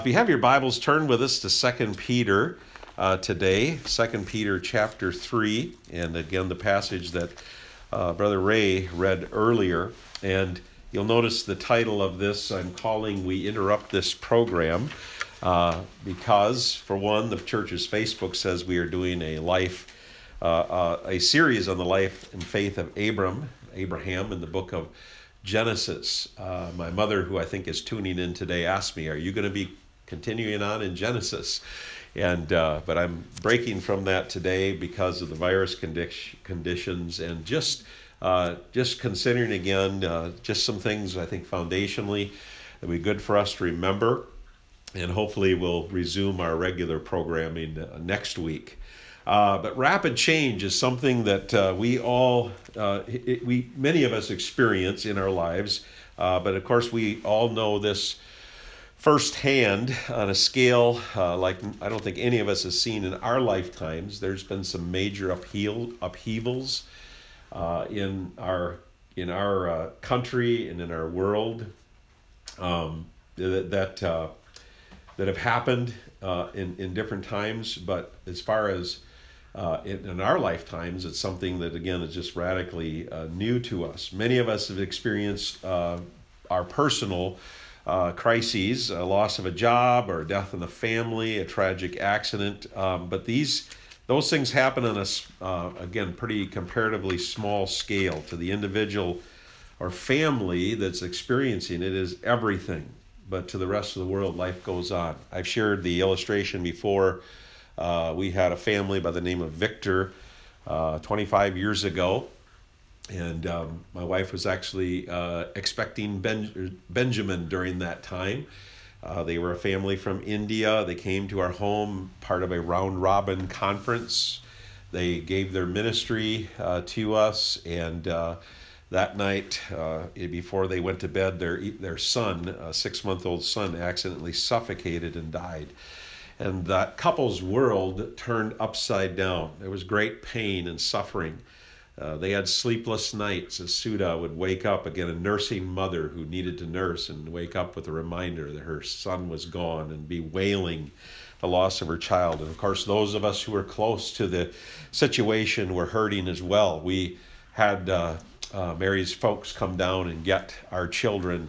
If you have your Bibles, turn with us to Second Peter today, Second Peter chapter 3, and again the passage that Brother Ray read earlier. And you'll notice the title of this I'm calling We Interrupt This Program because, for one, the church's Facebook says we are doing a series on the life and faith of Abraham in the book of Genesis. My mother, who I think is tuning in today, asked me, "Are you going to be continuing on in Genesis?" And but I'm breaking from that today because of the virus conditions, and just considering again just some things I think foundationally that would be good for us to remember, and hopefully we'll resume our regular programming next week. But rapid change is something that many of us experience in our lives. But of course, we all know this firsthand on a scale like I don't think any of us has seen in our lifetimes. There's been some major upheavals in our country and in our world that have happened in different times. But as far as in our lifetimes, it's something that, again, is just radically new to us. Many of us have experienced our personal crises, a loss of a job or death in the family, a tragic accident. But those things happen on a, again, pretty comparatively small scale. To the individual or family that's experiencing it is everything. But to the rest of the world, life goes on. I've shared the illustration before. We had a family by the name of Victor 25 years ago, and my wife was actually expecting Benjamin during that time. They were a family from India. They came to our home, part of a round-robin conference. They gave their ministry to us, and that night, before they went to bed, their son, a 6-month-old son, accidentally suffocated and died. And that couple's world turned upside down. There was great pain and suffering. They had sleepless nights as Suda would wake up, again, a nursing mother who needed to nurse, and wake up with a reminder that her son was gone and be wailing the loss of her child. And of course, those of us who were close to the situation were hurting as well. We had Mary's folks come down and get our children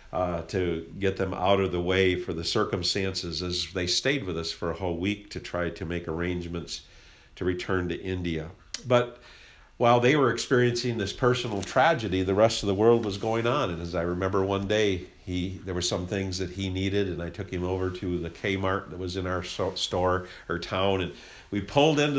to get them out of the way for the circumstances, as they stayed with us for a whole week to try to make arrangements to return to India. But while they were experiencing this personal tragedy, the rest of the world was going on. And as I remember one day, there were some things that he needed, and I took him over to the Kmart that was in our store or town, and we pulled into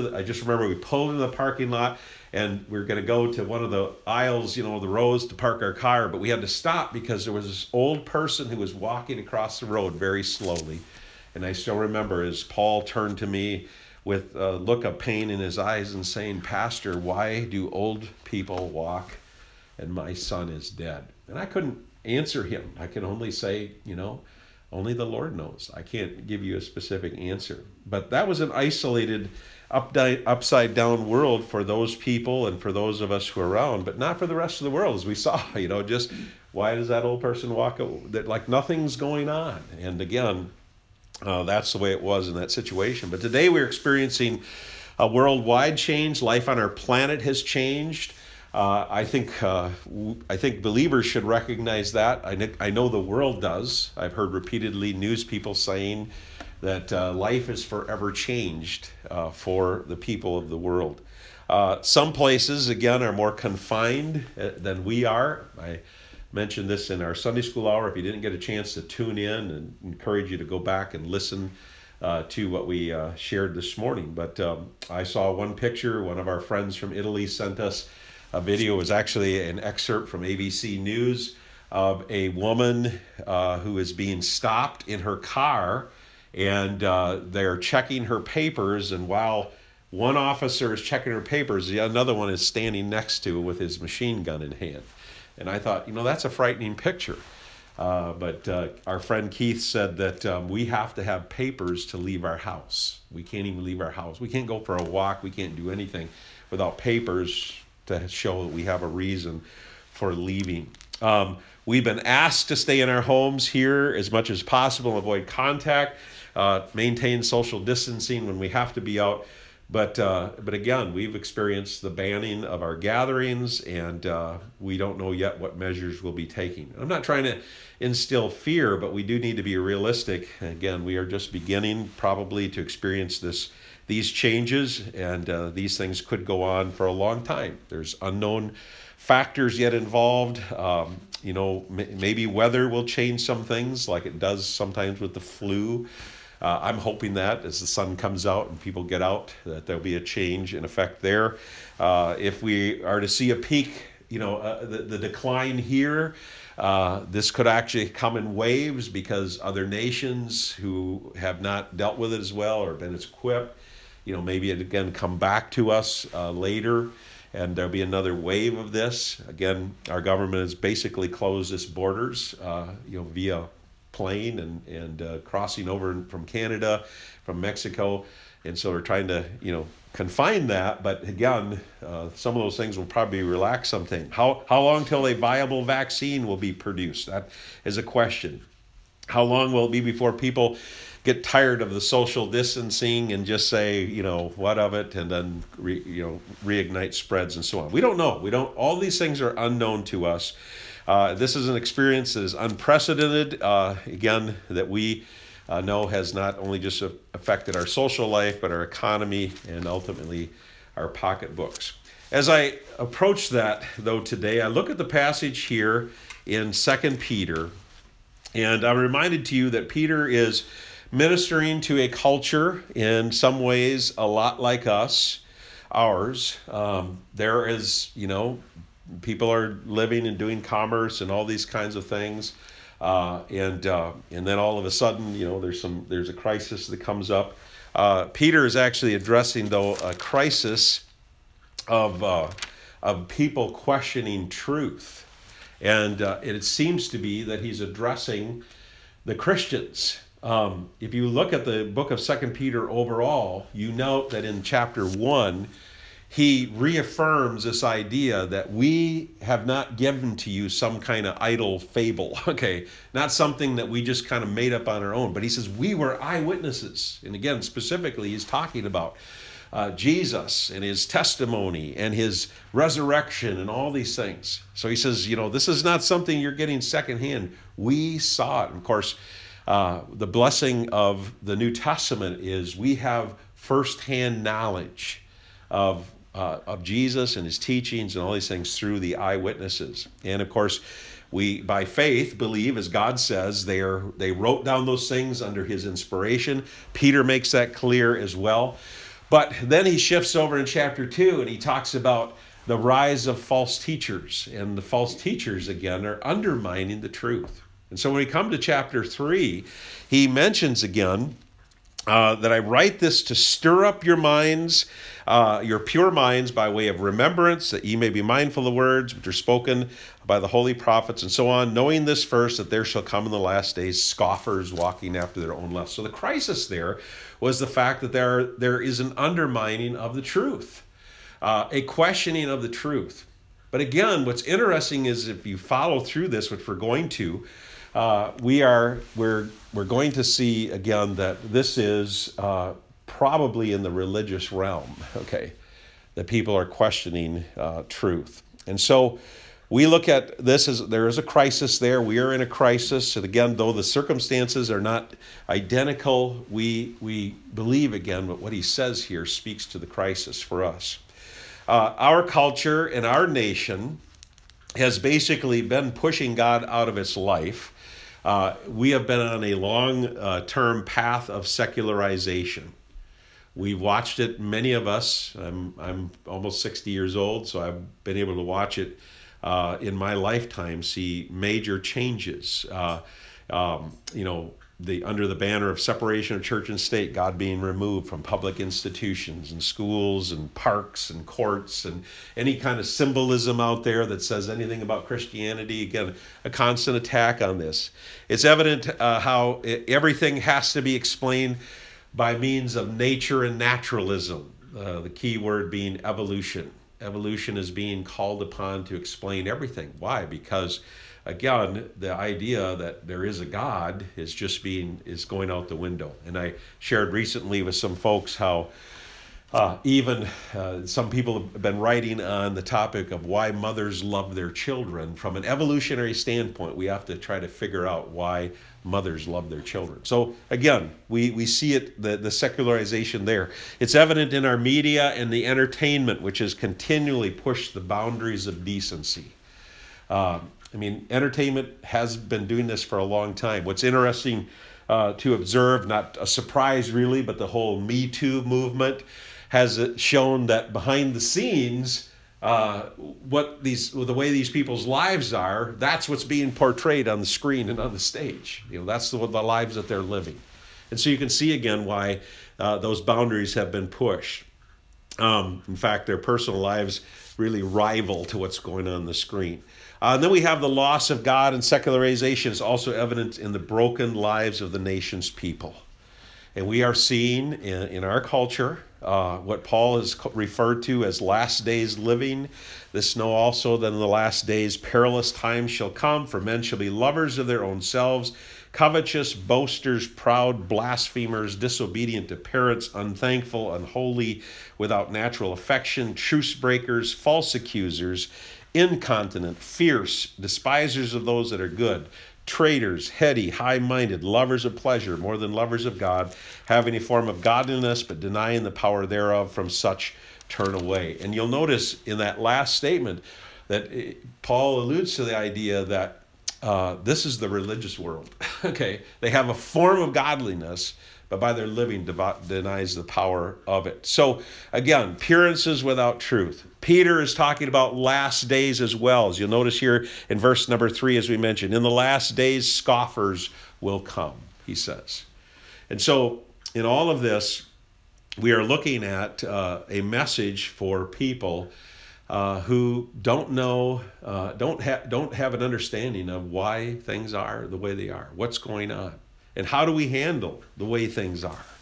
the parking lot, and we were going to go to one of the aisles, the rows to park our car, but we had to stop because there was this old person who was walking across the road very slowly. And I still remember as Paul turned to me with a look of pain in his eyes and saying, "Pastor, why do old people walk and my son is dead?" And I couldn't answer him. I can only say, only the Lord knows. I can't give you a specific answer. But that was an isolated, upside down world for those people and for those of us who are around, but not for the rest of the world, as we saw. Just why does that old person walk like nothing's going on? And again, that's the way it was in that situation. But today we're experiencing a worldwide change. Life on our planet has changed. I think believers should recognize that. I know the world does. I've heard repeatedly news people saying that life is forever changed for the people of the world. Some places, again, are more confined than we are. I mentioned this in our Sunday school hour. If you didn't get a chance to tune in, and encourage you to go back and listen to what we shared this morning. But I saw one picture. One of our friends from Italy sent us a video. It was actually an excerpt from ABC News of a woman who is being stopped in her car, and they're checking her papers, and while one officer is checking her papers, another one is standing next to her with his machine gun in hand. And I thought, that's a frightening picture. But our friend Keith said that we have to have papers to leave our house. We can't even leave our house. We can't go for a walk. We can't do anything without papers to show that we have a reason for leaving. We've been asked to stay in our homes here as much as possible, avoid contact, maintain social distancing when we have to be out. But again, we've experienced the banning of our gatherings, and we don't know yet what measures we'll be taking. I'm not trying to instill fear, but we do need to be realistic. Again, we are just beginning probably to experience these changes, and these things could go on for a long time. There's unknown factors yet involved. Maybe weather will change some things, like it does sometimes with the flu. I'm hoping that as the sun comes out and people get out, that there'll be a change in effect there. If we are to see a peak, the decline here, this could actually come in waves because other nations who have not dealt with it as well or been as equipped, maybe it again come back to us later, and there'll be another wave of this. Again, our government has basically closed its borders, via plane and crossing over from Canada, from Mexico, and so we're trying to confine that. But again, some of those things will probably relax something. How long till a viable vaccine will be produced? That is a question. How long will it be before people get tired of the social distancing and just say, what of it, and then reignite spreads and so on? We don't know. All these things are unknown to us. This is an experience that is unprecedented, again, that we know has not only just affected our social life, but our economy and ultimately our pocketbooks. As I approach that, though, today, I look at the passage here in 2 Peter, and I'm reminded to you that Peter is ministering to a culture in some ways a lot like ours. There is, people are living and doing commerce and all these kinds of things, and then all of a sudden, there's a crisis that comes up. Peter is actually addressing, though, a crisis of people questioning truth, and it seems to be that he's addressing the Christians. If you look at the book of 2 Peter overall, you note that in chapter 1, he reaffirms this idea that we have not given to you some kind of idle fable, okay? Not something that we just kind of made up on our own, but he says we were eyewitnesses. And again, specifically, he's talking about Jesus and his testimony and his resurrection and all these things. So he says, this is not something you're getting secondhand. We saw it. And of course, the blessing of the New Testament is we have firsthand knowledge of Jesus and his teachings and all these things through the eyewitnesses. And of course, we by faith believe, as God says, they wrote down those things under his inspiration. Peter makes that clear as well. But then he shifts over in chapter 2 and he talks about the rise of false teachers. And the false teachers, again, are undermining the truth. And so when we come to chapter 3, he mentions again that I write this to stir up your minds, your pure minds, by way of remembrance, that ye may be mindful of the words which are spoken by the holy prophets and so on, knowing this first, that there shall come in the last days scoffers walking after their own lusts. So the crisis there was the fact that there is an undermining of the truth, a questioning of the truth. But again, what's interesting is if you follow through this, which we're going to, we're going to see again that this is probably in the religious realm, okay, that people are questioning truth. And so we look at this as there is a crisis there. We are in a crisis. And again, though the circumstances are not identical, we believe again that what he says here speaks to the crisis for us. Our culture and our nation has basically been pushing God out of its life. We have been on a long-term path of secularization. We've watched it, many of us. I'm almost 60 years old, so I've been able to watch it in my lifetime, see major changes. Under the banner of separation of church and state, God being removed from public institutions and schools and parks and courts and any kind of symbolism out there that says anything about Christianity. Again, a constant attack on this. It's evident how everything has to be explained by means of nature and naturalism, the key word being evolution. Evolution is being called upon to explain everything. Why? Because again, the idea that there is a God is going out the window. And I shared recently with some folks how even some people have been writing on the topic of why mothers love their children. From an evolutionary standpoint, we have to try to figure out why mothers love their children. So again, we see it, the secularization there. It's evident in our media and the entertainment, which has continually pushed the boundaries of decency. Entertainment has been doing this for a long time. What's interesting to observe, not a surprise really, but the whole Me Too movement has shown that behind the scenes, the way these people's lives are, that's what's being portrayed on the screen and on the stage. That's the lives that they're living. And so you can see again why those boundaries have been pushed. In fact, their personal lives really rival to what's going on the screen. And then we have the loss of God, and secularization is also evident in the broken lives of the nation's people. And we are seeing in our culture what Paul has referred to as last days living. This know also that in the last days perilous times shall come, for men shall be lovers of their own selves, covetous, boasters, proud, blasphemers, disobedient to parents, unthankful, unholy, without natural affection, truce breakers, false accusers, incontinent, fierce, despisers of those that are good, traitors, heady, high-minded, lovers of pleasure more than lovers of God, having a form of godliness but denying the power thereof, from such turn away. And you'll notice in that last statement that Paul alludes to the idea that this is the religious world. Okay, they have a form of godliness, but by their living denies the power of it. So again, appearances without truth. Peter is talking about last days as well. As you'll notice here in verse number 3, as we mentioned, in the last days scoffers will come, he says. And so in all of this, we are looking at a message for people who don't know, don't have an understanding of why things are the way they are, what's going on, and how do we handle the way things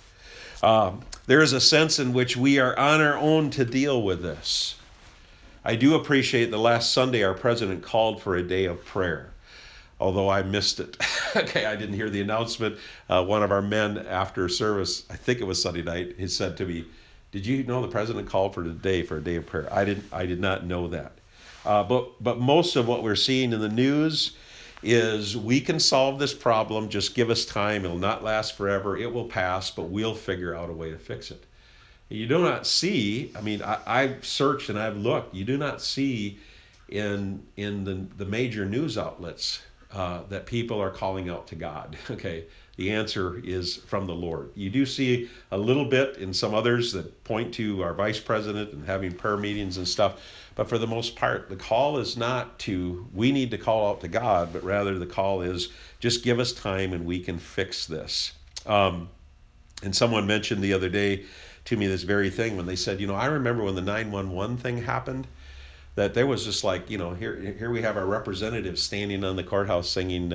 are. There is a sense in which we are on our own to deal with this. I do appreciate that last Sunday our president called for a day of prayer, although I missed it. Okay, I didn't hear the announcement. One of our men after service, I think it was Sunday night, he said to me, "Did you know the president called for a day of prayer?" I did not know that. But most of what we're seeing in the news is we can solve this problem. Just give us time. It'll not last forever. It will pass, but we'll figure out a way to fix it. You do not see, I've searched and I've looked, you do not see in the major news outlets that people are calling out to God. Okay, the answer is from the Lord. You do see a little bit in some others that point to our vice president and having prayer meetings and stuff, but for the most part, the call is not we need to call out to God, but rather the call is just give us time and we can fix this. And someone mentioned the other day to me this very thing when they said, I remember when the 911 thing happened, that there was just like, here we have our representatives standing on the courthouse singing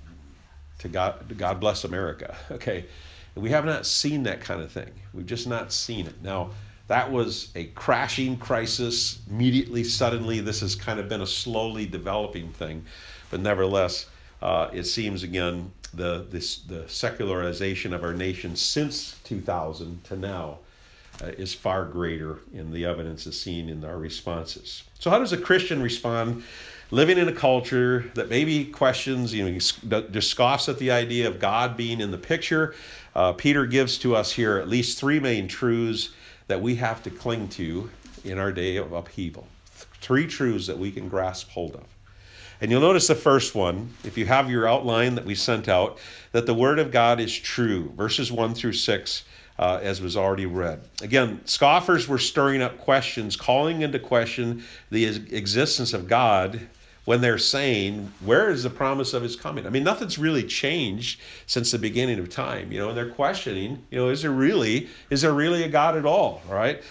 to God bless America. Okay, and we have not seen that kind of thing. We've just not seen it. Now, that was a crashing crisis. Immediately, suddenly, this has kind of been a slowly developing thing, but nevertheless, it seems again the secularization of our nation since 2000 to now is far greater, and the evidence is seen in our responses. So how does a Christian respond living in a culture that maybe questions, just scoffs at the idea of God being in the picture? Peter gives to us here at least three main truths that we have to cling to in our day of upheaval. Three truths that we can grasp hold of. And you'll notice the first one, if you have your outline that we sent out, that the Word of God is true. Verses 1 through 6, as was already read. Again, scoffers were stirring up questions, calling into question the existence of God when they're saying, where is the promise of his coming? Nothing's really changed since the beginning of time, and they're questioning, is there really a God at all, right?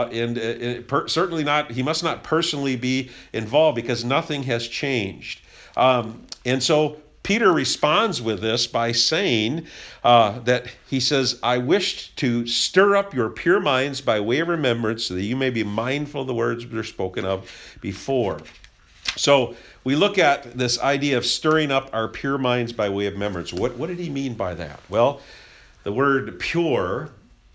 Certainly not, he must not personally be involved because nothing has changed. And so Peter responds with this by saying that he says, I wished to stir up your pure minds by way of remembrance so that you may be mindful of the words that are spoken of before. So we look at this idea of stirring up our pure minds by way of remembrance. What did he mean by that? Well, the word pure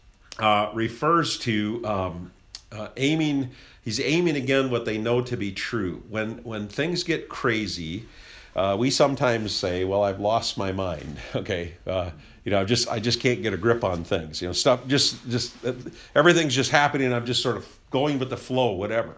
refers to aiming. He's aiming again what they know to be true. When things get crazy, we sometimes say, "Well, I've lost my mind." Okay, I just can't get a grip on things. Stuff just everything's just happening. I'm just sort of going with the flow, whatever.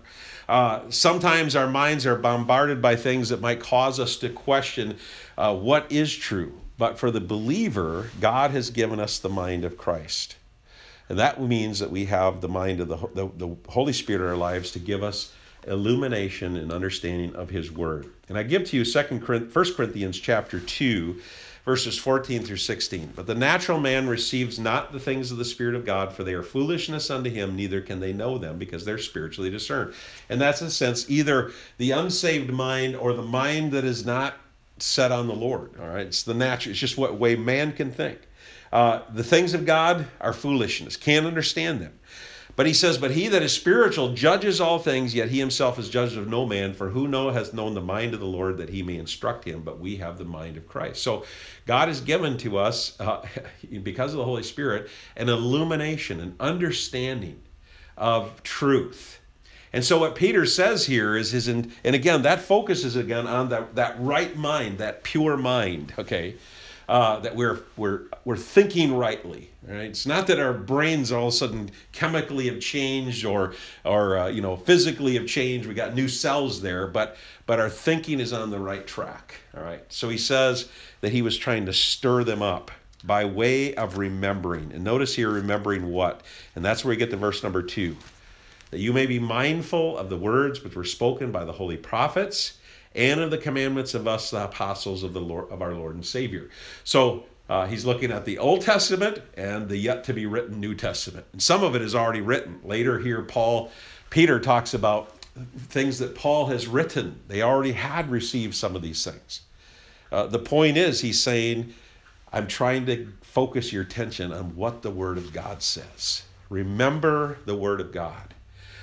Sometimes our minds are bombarded by things that might cause us to question what is true. But for the believer, God has given us the mind of Christ. And that means that we have the mind of the Holy Spirit in our lives to give us illumination and understanding of his word. And I give to you 1 Corinthians chapter 2, verses 14 through 16. But the natural man receives not the things of the Spirit of God, for they are foolishness unto him, neither can they know them, because they're spiritually discerned. And that's, in a sense, either the unsaved mind or the mind that is not set on the Lord. All right, it's the natural. It's just what way man can think. The things of God are foolishness. Can't understand them. But he says, but he that is spiritual judges all things, yet he himself is judged of no man. For who has known the mind of the Lord that he may instruct him? But we have the mind of Christ. So God has given to us, because of the Holy Spirit, an illumination, an understanding of truth. And so what Peter says here is and again, that focuses again on that right mind, that pure mind, okay? That we're thinking rightly. Right? It's not that our brains all of a sudden chemically have changed or physically have changed. We got new cells there, but our thinking is on the right track. All right. So he says that he was trying to stir them up by way of remembering. And notice here, remembering what? And that's where we get to verse number 2. That you may be mindful of the words which were spoken by the holy prophets, and of the commandments of us, the apostles of our Lord and Savior. So he's looking at the Old Testament and the yet-to-be-written New Testament. And some of it is already written. Later here, Peter talks about things that Paul has written. They already had received some of these things. The point is, he's saying, I'm trying to focus your attention on what the Word of God says. Remember the Word of God.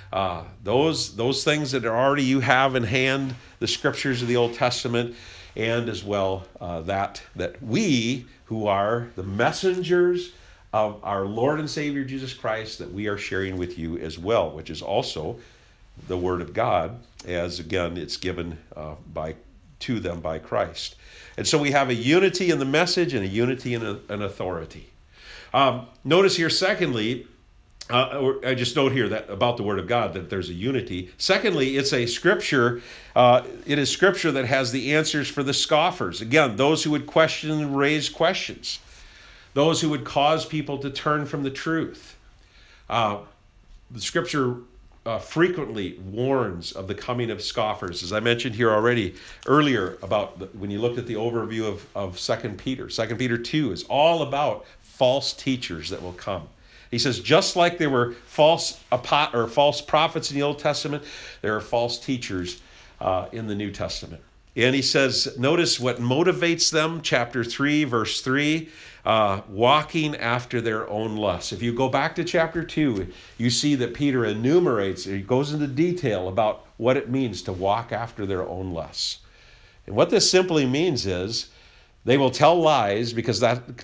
Those things that are already you have in hand, the scriptures of the Old Testament, and as well that we who are the messengers of our Lord and Savior Jesus Christ, that we are sharing with you as well, which is also the Word of God, as again it's given to them by Christ. And so we have a unity in the message and a unity in an authority. Notice here, secondly, I just note here that about the Word of God that there's a unity. Secondly, it's a scripture. It is scripture that has the answers for the scoffers. Again, those who would question and raise questions, those who would cause people to turn from the truth. The scripture frequently warns of the coming of scoffers, as I mentioned here already earlier about when you looked at the overview of 2 Peter. 2 Peter 2 is all about false teachers that will come. He says, just like there were false prophets in the Old Testament, there are false teachers in the New Testament. And he says, notice what motivates them, chapter 3, verse 3, walking after their own lusts. If you go back to chapter 2, you see that Peter enumerates, he goes into detail about what it means to walk after their own lusts. And what this simply means is they will tell lies because that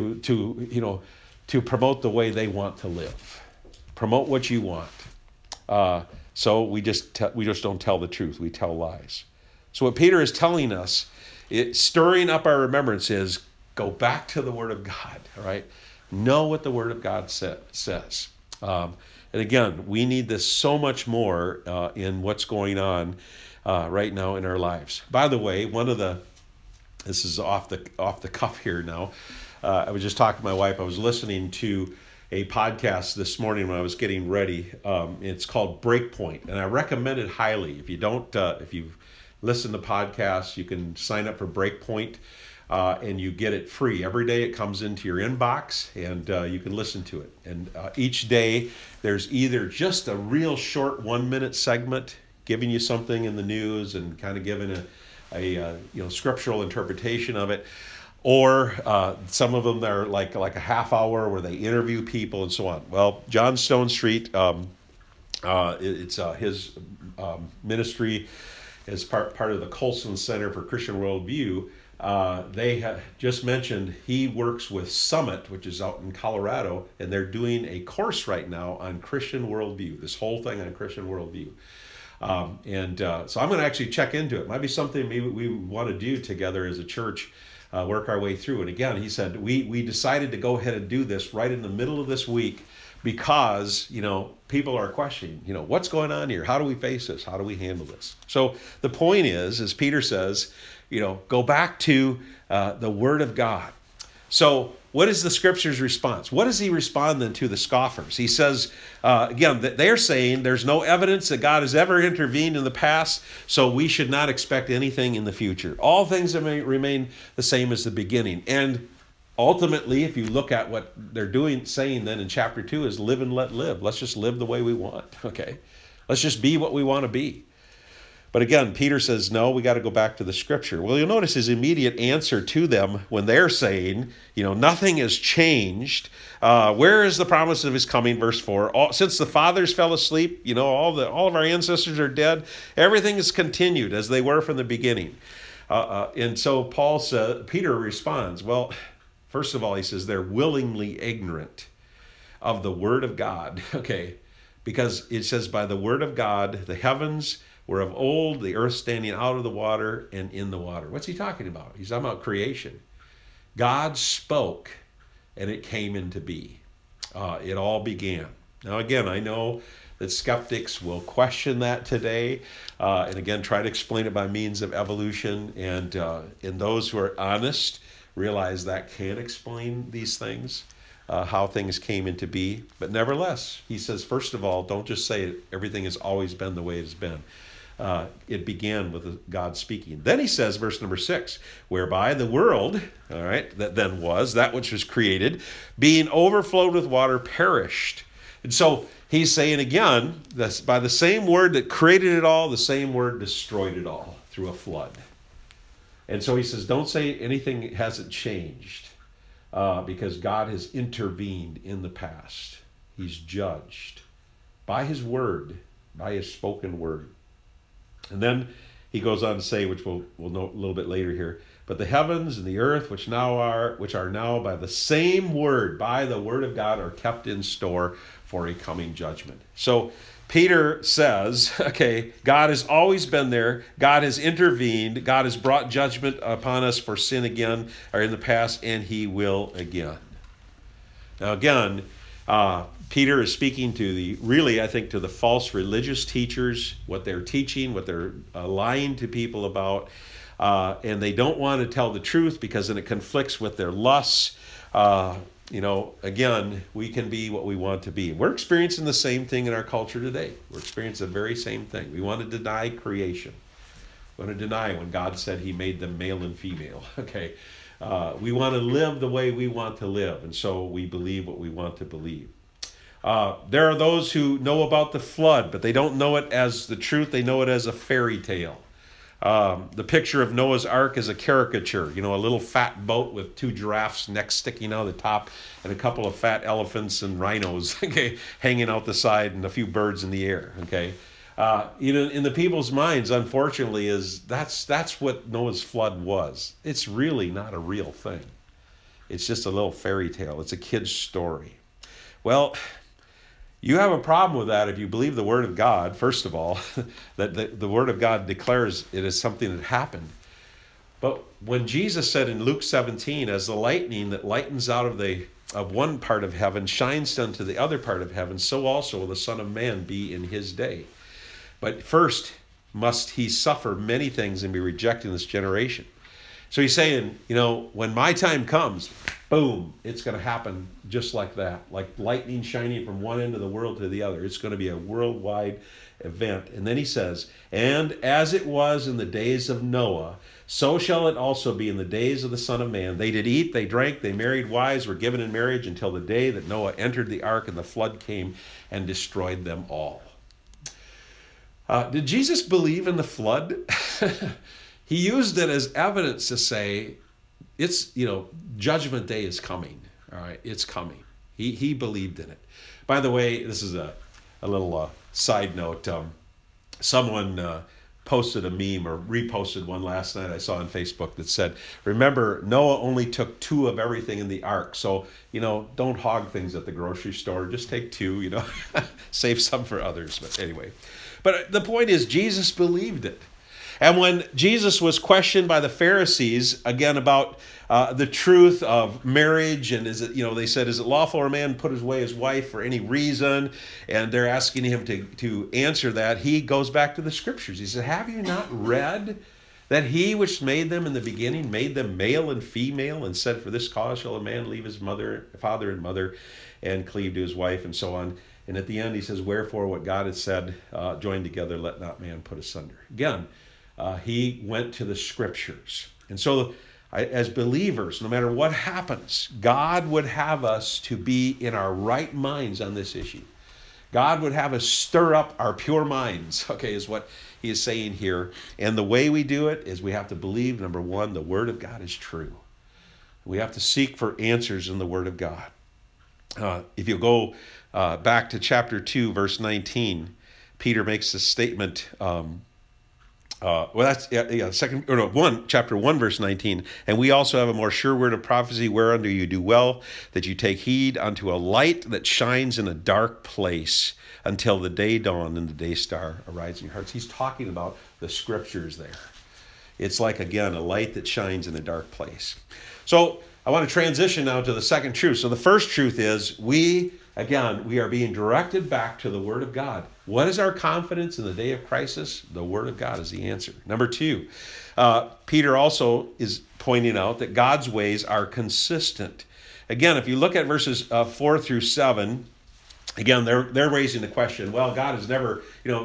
to promote the way they want to live. Promote what you want. So we just don't tell the truth. We tell lies. So what Peter is telling us, stirring up our remembrance, is go back to the Word of God. All right? Know what the Word of God says. And again, we need this so much more in what's going on right now in our lives. By the way, this is off the cuff here now. I was just talking to my wife. I was listening to a podcast this morning when I was getting ready. It's called Breakpoint, and I recommend it highly. If you've listened to podcasts, you can sign up for Breakpoint, and you get it free. Every day it comes into your inbox, and you can listen to it. And each day there's either just a real short 1-minute segment giving you something in the news and kind of giving a scriptural interpretation of it. Or some of them are like a half hour where they interview people and so on. Well, John Stone Street, it's his ministry, as part of the Colson Center for Christian Worldview, they just mentioned he works with Summit, which is out in Colorado, and they're doing a course right now on Christian worldview, this whole thing on Christian worldview. So I'm going to actually check into it. Might be something maybe we want to do together as a church, work our way through. And again, he said, we decided to go ahead and do this right in the middle of this week because, people are questioning, what's going on here? How do we face this? How do we handle this? So the point is, as Peter says, go back to the Word of God. So what is the Scripture's response? What does he respond then to the scoffers? He says, again, that they're saying there's no evidence that God has ever intervened in the past, so we should not expect anything in the future. All things may remain the same as the beginning. And ultimately, if you look at what they're saying then in chapter 2 is live and let live. Let's just live the way we want, okay? Let's just be what we want to be. But again, Peter says, no, we got to go back to the Scripture. Well, you'll notice his immediate answer to them when they're saying, nothing has changed. Where is the promise of his coming? Verse 4, since the fathers fell asleep, all of our ancestors are dead. Everything is continued as they were from the beginning. And so Peter responds, well, first of all, he says they're willingly ignorant of the Word of God, okay? Because it says by the Word of God, the heavens were of old, the earth standing out of the water and in the water. What's he talking about? He's talking about creation. God spoke and it came into being. It all began. Now again, I know that skeptics will question that today, and again try to explain it by means of evolution, and those who are honest realize that can't explain these things, how things came into be. But nevertheless, he says, first of all, don't just say everything has always been the way it's been. It began with God speaking. Then he says, verse number 6, whereby the world, all right, that then was, that which was created, being overflowed with water, perished. And so he's saying again, that by the same word that created it all, the same word destroyed it all through a flood. And so he says, don't say anything hasn't changed, because God has intervened in the past. He's judged by his word, by his spoken word. And then he goes on to say, which we'll note a little bit later here, but the heavens and the earth, which are now by the same word, by the word of God, are kept in store for a coming judgment. So Peter says, okay, God has always been there. God has intervened. God has brought judgment upon us for sin again, or in the past, and he will again. Now again, Peter is speaking to the false religious teachers, what they're teaching, what they're lying to people about, and they don't want to tell the truth because then it conflicts with their lusts. Again, we can be what we want to be. We're experiencing the same thing in our culture today. We're experiencing the very same thing. We want to deny creation. We want to deny when God said he made them male and female. Okay, we want to live the way we want to live, and so we believe what we want to believe. There are those who know about the flood, but they don't know it as the truth. They know it as a fairy tale. The picture of Noah's Ark is a caricature, a little fat boat with 2 giraffes' necks sticking out the top and a couple of fat elephants and rhinos, okay, hanging out the side and a few birds in the air, okay. In the people's minds, unfortunately, that's what Noah's flood was. It's really not a real thing. It's just a little fairy tale. It's a kid's story. Well, you have a problem with that if you believe the Word of God, first of all, that the Word of God declares it as something that happened. But when Jesus said in Luke 17, as the lightning that lightens out of one part of heaven shines unto the other part of heaven, so also will the Son of Man be in his day. But first must he suffer many things and be rejected in this generation. So he's saying, when my time comes, boom, it's going to happen just like that, like lightning shining from one end of the world to the other. It's going to be a worldwide event. And then he says, and as it was in the days of Noah, so shall it also be in the days of the Son of Man. They did eat, they drank, they married wives, were given in marriage until the day that Noah entered the ark and the flood came and destroyed them all. Did Jesus believe in the flood? He used it as evidence to say, judgment day is coming. All right, it's coming. He believed in it. By the way, this is a little side note. Someone posted a meme or reposted one last night I saw on Facebook that said, remember, Noah only took 2 of everything in the ark. So, don't hog things at the grocery store. Just take 2, save some for others. But anyway, but the point is Jesus believed it. And when Jesus was questioned by the Pharisees, again, about the truth of marriage, and they said, is it lawful for a man to put away his wife for any reason? And they're asking him to answer that. He goes back to the scriptures. He said, have you not read that he which made them in the beginning made them male and female, and said, for this cause shall a man leave his father and mother and cleave to his wife, and so on. And at the end he says, wherefore what God has said, joined together, let not man put asunder. Again, he went to the scriptures. And so as believers, no matter what happens, God would have us to be in our right minds on this issue. God would have us stir up our pure minds, is what he is saying here. And the way we do it is we have to believe, number one, the Word of God is true. We have to seek for answers in the Word of God. If you go back to chapter 2, verse 19, Peter makes this statement. Chapter 1, verse 19. And we also have a more sure word of prophecy, whereunto you do well, that you take heed unto a light that shines in a dark place until the day dawn and the day star arise in your hearts. He's talking about the scriptures there. It's like, again, a light that shines in a dark place. So I want to transition now to the second truth. So the first truth is we are being directed back to the Word of God. What is our confidence in the day of crisis? The Word of God is the answer. Number 2, Peter also is pointing out that God's ways are consistent. Again, if you look at verses 4 through 7, again, they're raising the question, well, God's never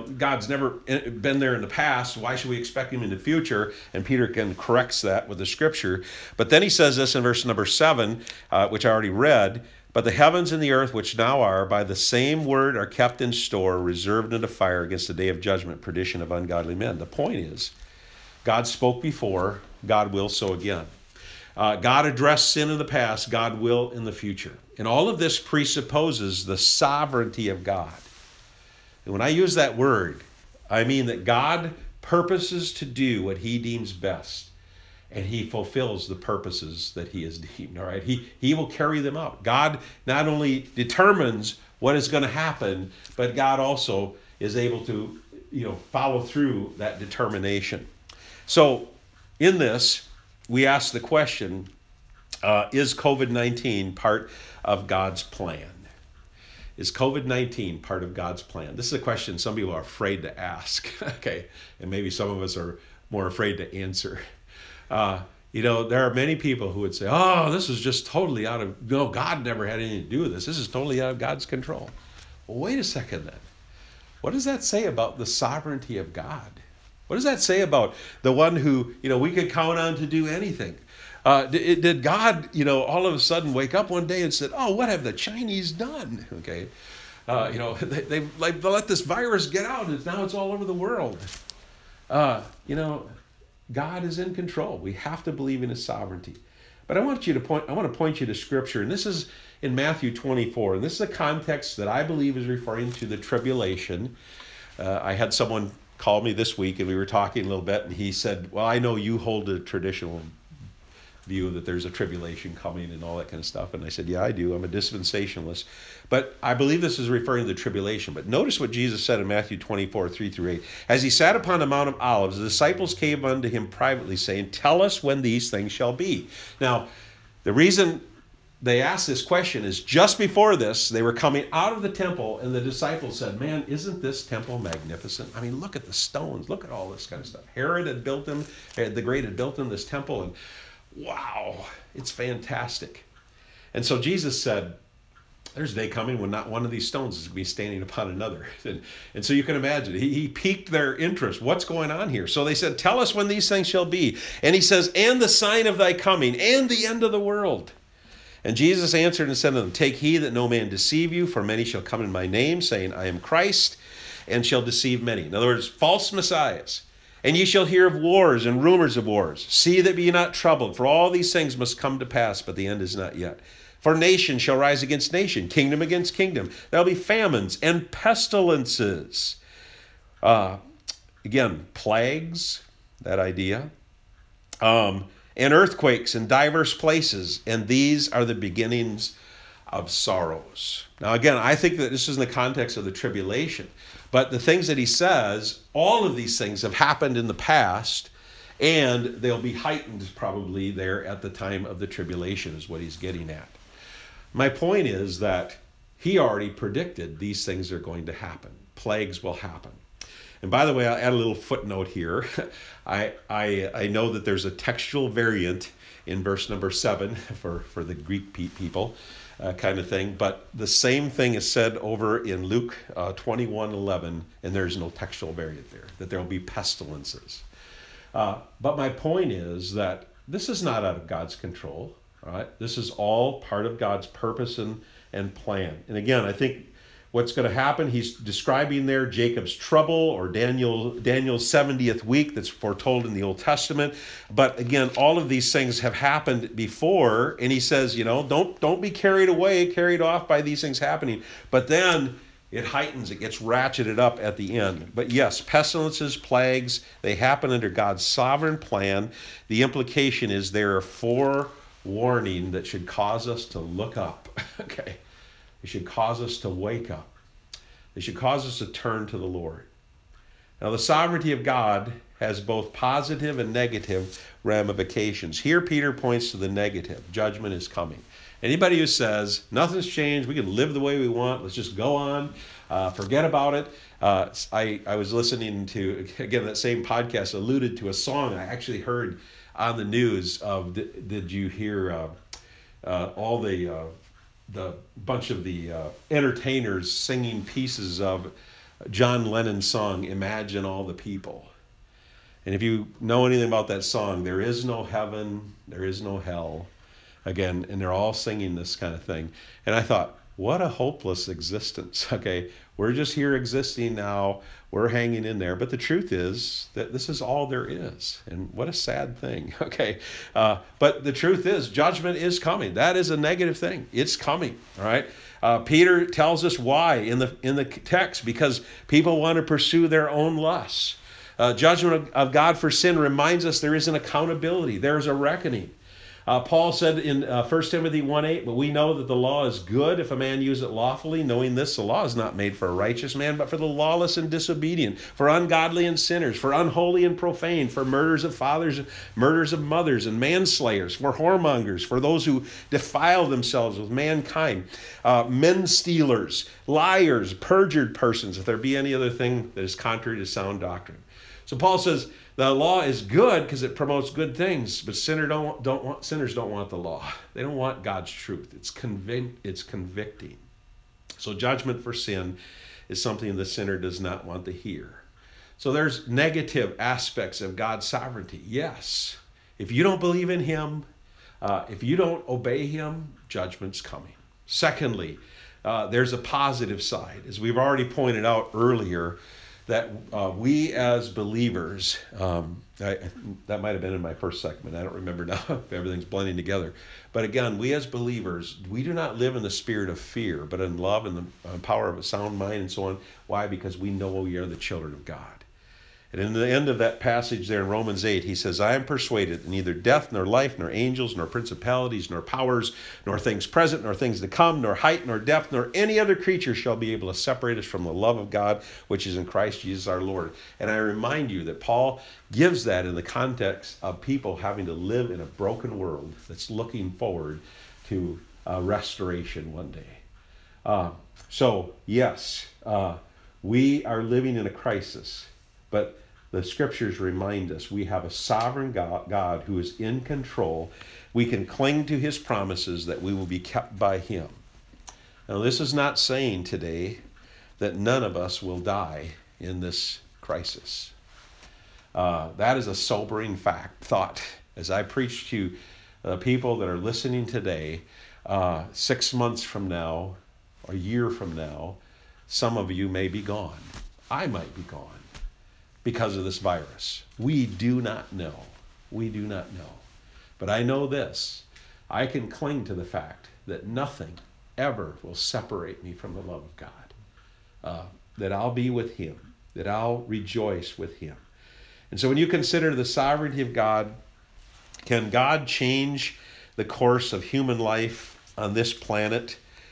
been there in the past. Why should we expect him in the future? And Peter again corrects that with the scripture. But then he says this in verse number 7, which I already read, but the heavens and the earth, which now are, by the same word are kept in store, reserved unto fire against the day of judgment, perdition of ungodly men. The point is, God spoke before, God will so again. God addressed sin in the past, God will in the future. And all of this presupposes the sovereignty of God. And when I use that word, I mean that God purposes to do what he deems best. And he fulfills the purposes that he has deemed. All right, he will carry them out. God not only determines what is going to happen, but God also is able to, follow through that determination. So, in this, we ask the question: is COVID-19 part of God's plan? Is COVID-19 part of God's plan? This is a question some people are afraid to ask. And maybe some of us are more afraid to answer. There are many people who would say, oh, this is just totally God never had anything to do with this. This is totally out of God's control. Well, wait a second then. What does that say about the sovereignty of God? What does that say about the one who, we could count on to do anything? Did God, all of a sudden wake up one day and said, oh, what have the Chinese done? They let this virus get out and now it's all over the world. God is in control. We have to believe in his sovereignty. But I want to point you to scripture, and this is in Matthew 24, and this is a context that I believe is referring to the tribulation. I had someone call me this week, and we were talking a little bit, and he said, well, I know you hold a traditional view that there's a tribulation coming and all that kind of stuff. And I said, yeah, I do. I'm a dispensationalist. But I believe this is referring to the tribulation. But notice what Jesus said in Matthew 24, 3 through 8. As he sat upon the Mount of Olives, the disciples came unto him privately, saying, tell us when these things shall be. Now, the reason they asked this question is just before this, they were coming out of the temple, and the disciples said, man, isn't this temple magnificent? I mean, look at the stones. Look at all this kind of stuff. Herod had built them, the Great had built them this temple, and wow, it's fantastic. And so Jesus said, there's a day coming when not one of these stones is going to be standing upon another. And so you can imagine, he piqued their interest. What's going on here? So they said, tell us when these things shall be. And he says, and the sign of thy coming, and the end of the world. And Jesus answered and said to them, take heed that no man deceive you, for many shall come in my name, saying, I am Christ, and shall deceive many. In other words, false messiahs. And ye shall hear of wars and rumors of wars. See that be ye not troubled, for all these things must come to pass, but the end is not yet. For nation shall rise against nation, kingdom against kingdom. There will be famines and pestilences. again, plagues, that idea, and earthquakes in diverse places, and these are the beginnings of sorrows. Now, again, I think that this is in the context of the tribulation, but the things that he says, all of these things have happened in the past, and they'll be heightened probably there at the time of the tribulation, is what he's getting at. My point is that he already predicted these things are going to happen. Plagues will happen. And by the way, I'll add a little footnote here. I know that there's a textual variant in verse number 7 for the Greek people kind of thing, but the same thing is said over in Luke 21:11, and there's no textual variant there, that there will be pestilences. But my point is that this is not out of God's control. All right? This is all part of God's purpose and plan. And again, I think what's going to happen, he's describing there Jacob's trouble, or Daniel's 70th week that's foretold in the Old Testament. But again, all of these things have happened before, and he says, don't be carried off by these things happening. But then it heightens, it gets ratcheted up at the end. But yes, pestilences, plagues, they happen under God's sovereign plan. The implication is there are forewarning that should cause us to look up. Okay. It should cause us to wake up. It should cause us to turn to the Lord. Now, the sovereignty of God has both positive and negative ramifications. Here, Peter points to the negative. Judgment is coming. Anybody who says, nothing's changed, we can live the way we want, let's just go on, forget about it. I was listening to, again, that same podcast alluded to a song I actually heard on the news of, did you hear all the bunch of the entertainers singing pieces of John Lennon's song, Imagine All the People. And if you know anything about that song, there is no heaven, there is no hell. Again, and they're all singing this kind of thing. And I thought, what a hopeless existence. Okay, we're just here existing now. We're hanging in there. But the truth is that this is all there is. And what a sad thing. Okay, but the truth is judgment is coming. That is a negative thing. It's coming. All right. Peter tells us why in the text, because people want to pursue their own lusts. Judgment of God for sin reminds us there is an accountability. There's a reckoning. Paul said in 1 Timothy 1:8, but we know that the law is good if a man use it lawfully, knowing this, the law is not made for a righteous man, but for the lawless and disobedient, for ungodly and sinners, for unholy and profane, for murderers of fathers, murderers of mothers, and manslayers, for whoremongers, for those who defile themselves with mankind, men stealers, liars, perjured persons, if there be any other thing that is contrary to sound doctrine. So Paul says, the law is good because it promotes good things, but sinners don't want the law. They don't want God's truth. It's convicting. So judgment for sin is something the sinner does not want to hear. So there's negative aspects of God's sovereignty. Yes, if you don't believe in him, if you don't obey him, judgment's coming. Secondly, there's a positive side. As we've already pointed out earlier, that we as believers, that might have been in my first segment, I don't remember now, everything's blending together. But again, we as believers, we do not live in the spirit of fear, but in love and the power of a sound mind and so on. Why? Because we know we are the children of God. And in the end of that passage there in Romans 8, he says, I am persuaded that neither death, nor life, nor angels, nor principalities, nor powers, nor things present, nor things to come, nor height, nor depth, nor any other creature shall be able to separate us from the love of God, which is in Christ Jesus our Lord. And I remind you that Paul gives that in the context of people having to live in a broken world that's looking forward to restoration one day. So, yes, we are living in a crisis. But the scriptures remind us we have a sovereign God who is in control. We can cling to his promises that we will be kept by him. Now, this is not saying today that none of us will die in this crisis. That is a sobering thought. As I preach to people that are listening today, 6 months from now, a year from now, some of you may be gone. I might be gone. Because of this virus. We do not know. We do not know. But I know this. I can cling to the fact that nothing ever will separate me from the love of God. That I'll be with him. that I'll rejoice with him. And so when you consider the sovereignty of God, can God change the course of human life on this planet?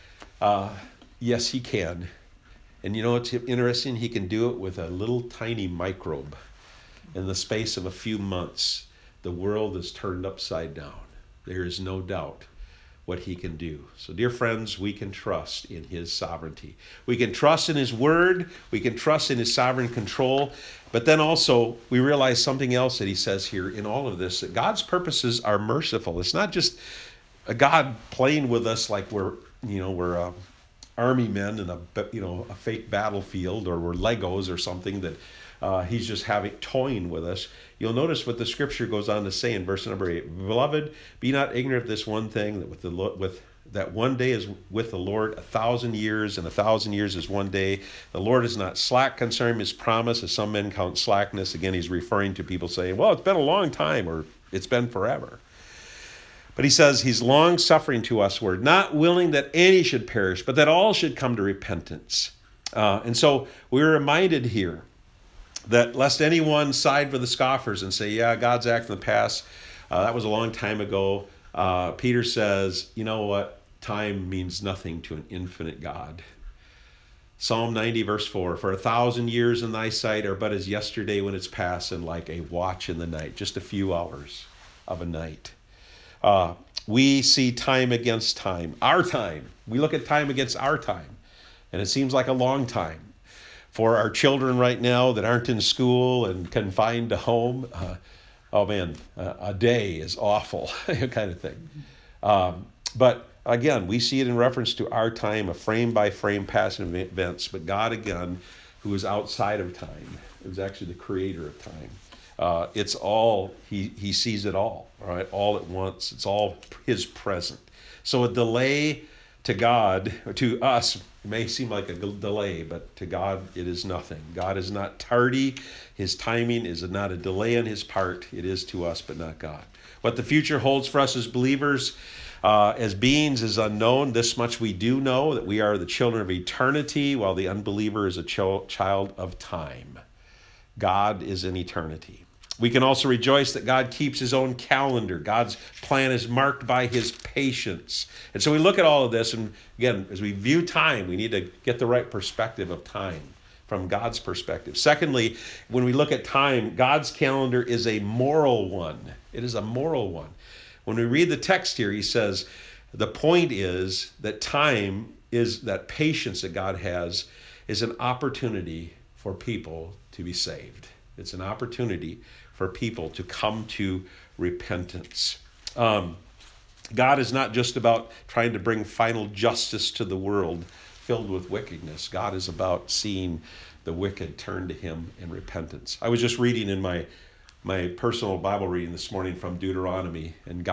Yes, he can. And you know what's interesting? He can do it with a little tiny microbe. In the space of a few months, the world is turned upside down. There is no doubt what he can do. So, dear friends, we can trust in his sovereignty. We can trust in his word. We can trust in his sovereign control. But then also, we realize something else that he says here in all of this, that God's purposes are merciful. It's not just a God playing with us like we're army men in a fake battlefield, or we're Legos or something that he's just toying with us. You'll notice what the scripture goes on to say in verse number 8. Beloved, be not ignorant of this one thing, that that one day is with the Lord 1,000 years, and 1,000 years is one day. The Lord is not slack concerning his promise, as some men count slackness. Again, he's referring to people saying, well, it's been a long time, or it's been forever. But he says he's long-suffering to usward, not willing that any should perish, but that all should come to repentance. And so we're reminded here that lest anyone side with the scoffers and say, yeah, God's act in the past, that was a long time ago. Peter says, you know what? Time means nothing to an infinite God. Psalm 90, verse 4, for 1,000 years in thy sight are but as yesterday when it's past, and like a watch in the night, just a few hours of a night. We see time against time, our time. We look at time against our time, and it seems like a long time. For our children right now that aren't in school and confined to home, a day is awful, kind of thing. But again, we see it in reference to our time, a frame-by-frame passing of events. But God, again, who is outside of time, is actually the creator of time. It's all, he sees it all right, all at once. It's all his present. So a delay to God, to us, may seem like a delay, but to God it is nothing. God is not tardy. His timing is not a delay on his part. It is to us, but not God. What the future holds for us as believers, as beings, is unknown. This much we do know, that we are the children of eternity, while the unbeliever is a child of time. God is in eternity. We can also rejoice that God keeps his own calendar. God's plan is marked by his patience. And so we look at all of this, and again, as we view time, we need to get the right perspective of time from God's perspective. Secondly, when we look at time, God's calendar is a moral one. It is a moral one. When we read the text here, he says, the point is that time is, that patience that God has is an opportunity for people to be saved. It's an opportunity for people to come to repentance. God is not just about trying to bring final justice to the world filled with wickedness. God is about seeing the wicked turn to him in repentance. I was just reading in my personal Bible reading this morning from Deuteronomy, and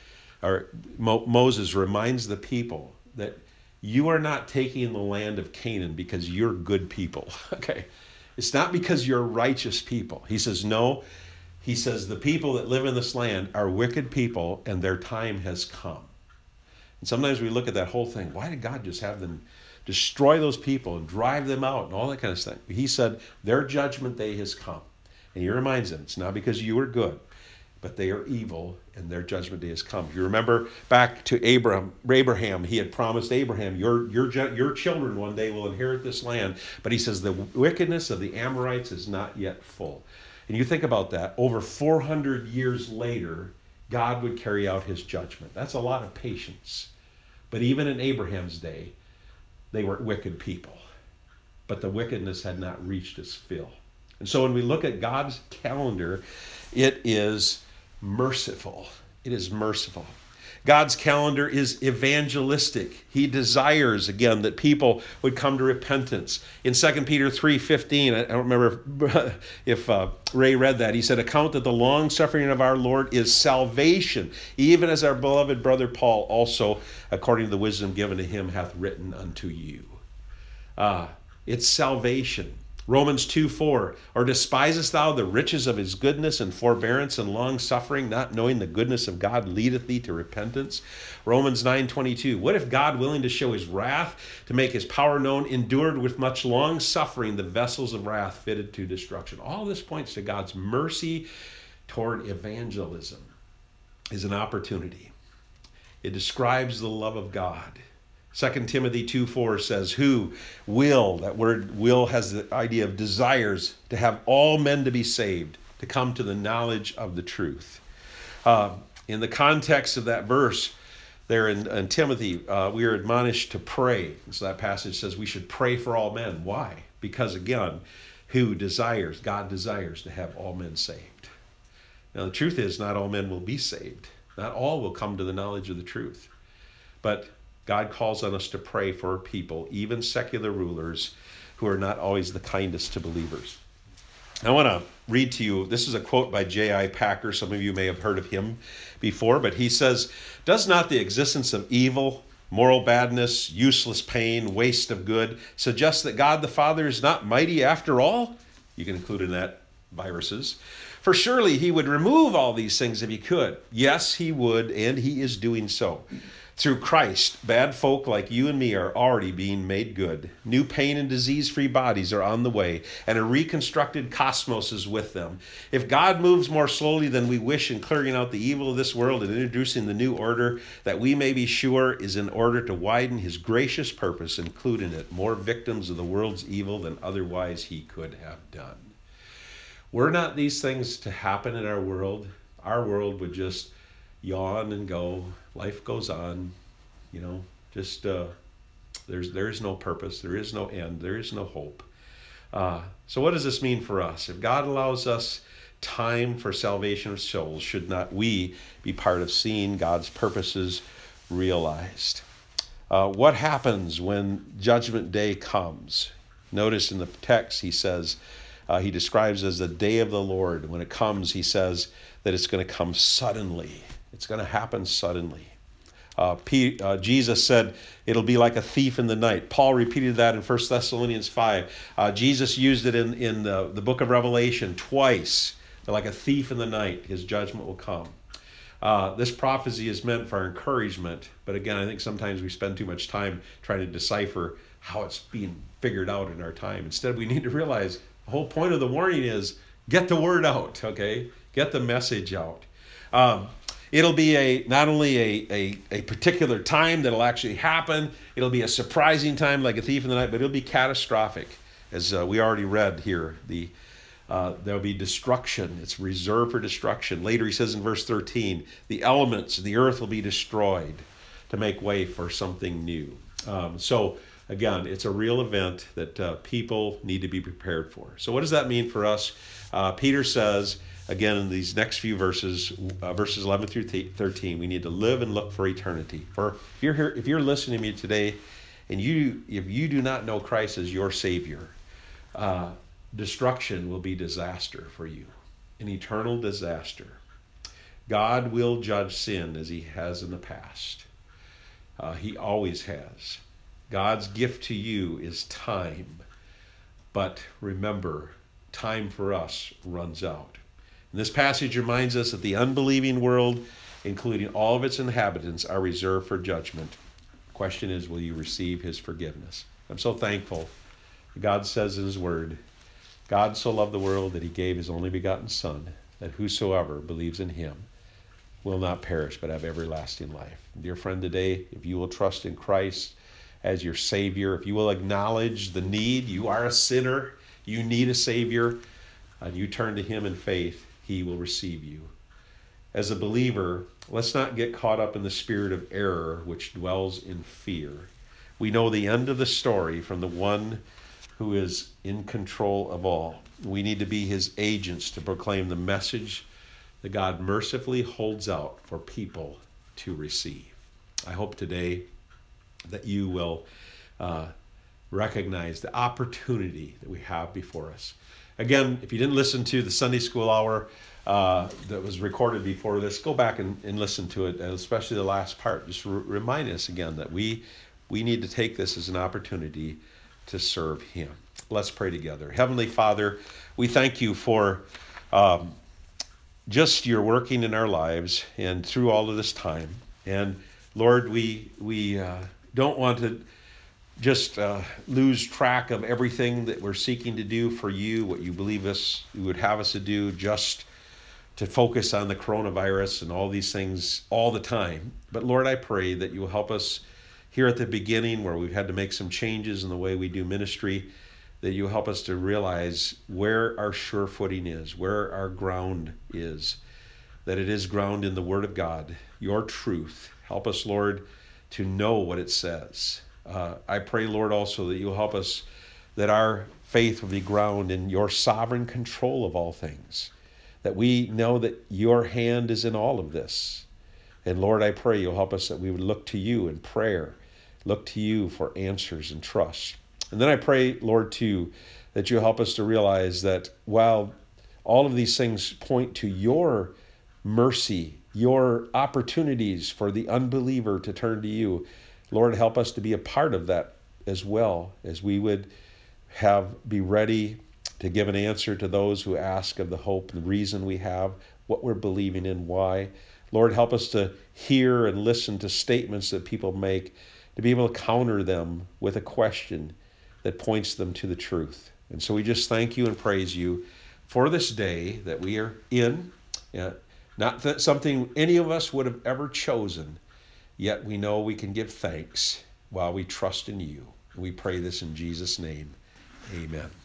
Moses reminds the people that you are not taking the land of Canaan because you're good people. Okay. It's not because you're righteous people. He says, no. He says the people that live in this land are wicked people, and their time has come. And sometimes we look at that whole thing. Why did God just have them destroy those people and drive them out and all that kind of stuff? He said their judgment day has come. And he reminds them, it's not because you are good, but they are evil, and their judgment day has come. You remember back to Abraham, he had promised Abraham, your children one day will inherit this land. But he says the wickedness of the Amorites is not yet full. And you think about that, over 400 years later, God would carry out his judgment. That's a lot of patience. But even in Abraham's day, they were wicked people. But the wickedness had not reached its fill. And so when we look at God's calendar, it is merciful. It is merciful. God's calendar is evangelistic. He desires, again, that people would come to repentance. In 2 Peter 3:15, I don't remember if Ray read that, he said, account that the long suffering of our Lord is salvation, even as our beloved brother Paul also, according to the wisdom given to him, hath written unto you. It's salvation. Romans 2:4, or despisest thou the riches of his goodness and forbearance and long suffering, not knowing the goodness of God leadeth thee to repentance? Romans 9:22, what if God, willing to show his wrath, to make his power known, endured with much long suffering the vessels of wrath fitted to destruction? All this points to God's mercy toward evangelism is an opportunity. It describes the love of God. 2 Timothy 2:4 says, who will, that word will has the idea of desires to have all men to be saved, to come to the knowledge of the truth. In the context of that verse there in Timothy, we are admonished to pray. So that passage says we should pray for all men. Why? Because again, who desires, God desires to have all men saved. Now the truth is not all men will be saved. Not all will come to the knowledge of the truth. But God calls on us to pray for people, even secular rulers, who are not always the kindest to believers. I want to read to you, this is a quote by J.I. Packer. Some of you may have heard of him before, but he says, does not the existence of evil, moral badness, useless pain, waste of good, suggest that God the Father is not mighty after all? You can include in that viruses. For surely he would remove all these things if he could. Yes, he would, and he is doing so. Through Christ, bad folk like you and me are already being made good. New pain and disease-free bodies are on the way, and a reconstructed cosmos is with them. If God moves more slowly than we wish in clearing out the evil of this world and introducing the new order, that we may be sure is in order to widen his gracious purpose, include in it more victims of the world's evil than otherwise he could have done. Were not these things to happen in our world would just yawn and go. Life goes on, just there is no purpose, there is no end, there is no hope. So what does this mean for us? If God allows us time for salvation of souls, should not we be part of seeing God's purposes realized? What happens when Judgment Day comes? Notice in the text he says, he describes as the day of the Lord. When it comes, he says that it's going to come suddenly. It's going to happen suddenly. Jesus said it'll be like a thief in the night. Paul repeated that in 1 Thessalonians 5. Jesus used it in the book of Revelation twice. Like a thief in the night, his judgment will come. This prophecy is meant for our encouragement, but again, I think sometimes we spend too much time trying to decipher how it's being figured out in our time. Instead, we need to realize the whole point of the warning is get the word out, okay? Get the message out. It'll be not only a particular time that'll actually happen, it'll be a surprising time like a thief in the night, but it'll be catastrophic. As we already read here, there'll be destruction. It's reserved for destruction. Later he says in verse 13, the elements, the earth will be destroyed to make way for something new. So again, it's a real event that people need to be prepared for. So what does that mean for us? Peter says, again, in these next few verses, verses 11 through 13, we need to live and look for eternity. For if you're listening to me today, and if you do not know Christ as your Savior, destruction will be disaster for you, an eternal disaster. God will judge sin as he has in the past. He always has. God's gift to you is time. But remember, time for us runs out. And this passage reminds us that the unbelieving world, including all of its inhabitants, are reserved for judgment. The question is, will you receive his forgiveness? I'm so thankful. God says in his word, God so loved the world that he gave his only begotten Son, that whosoever believes in him will not perish but have everlasting life. Dear friend, today, if you will trust in Christ as your Savior, if you will acknowledge the need, you are a sinner, you need a Savior, and you turn to him in faith, he will receive you. As a believer, let's not get caught up in the spirit of error which dwells in fear. We know the end of the story from the one who is in control of all. We need to be his agents to proclaim the message that God mercifully holds out for people to receive. I hope today that you will recognize the opportunity that we have before us. Again, if you didn't listen to the Sunday School Hour that was recorded before this, go back and listen to it, and especially the last part. Just remind us again that we need to take this as an opportunity to serve him. Let's pray together. Heavenly Father, we thank you for just your working in our lives and through all of this time. And Lord, we don't want to just lose track of everything that we're seeking to do for you, what you believe you would have us to do, just to focus on the coronavirus and all these things all the time. But Lord, I pray that you will help us here at the beginning where we've had to make some changes in the way we do ministry, that you help us to realize where our sure footing is, where our ground is, that it is ground in the Word of God, your truth. Help us, Lord, to know what it says. I pray, Lord, also that you'll help us, that our faith will be ground in your sovereign control of all things, that we know that your hand is in all of this. And Lord, I pray you'll help us that we would look to you in prayer, look to you for answers and trust. And then I pray, Lord, too, that you'll help us to realize that while all of these things point to your mercy, your opportunities for the unbeliever to turn to you, Lord, help us to be a part of that as well, as we would be ready to give an answer to those who ask of the hope and the reason we have, what we're believing in, why. Lord, help us to hear and listen to statements that people make, to be able to counter them with a question that points them to the truth. And so we just thank you and praise you for this day that we are in. Not that something any of us would have ever chosen, yet we know we can give thanks while we trust in you. We pray this in Jesus' name. Amen.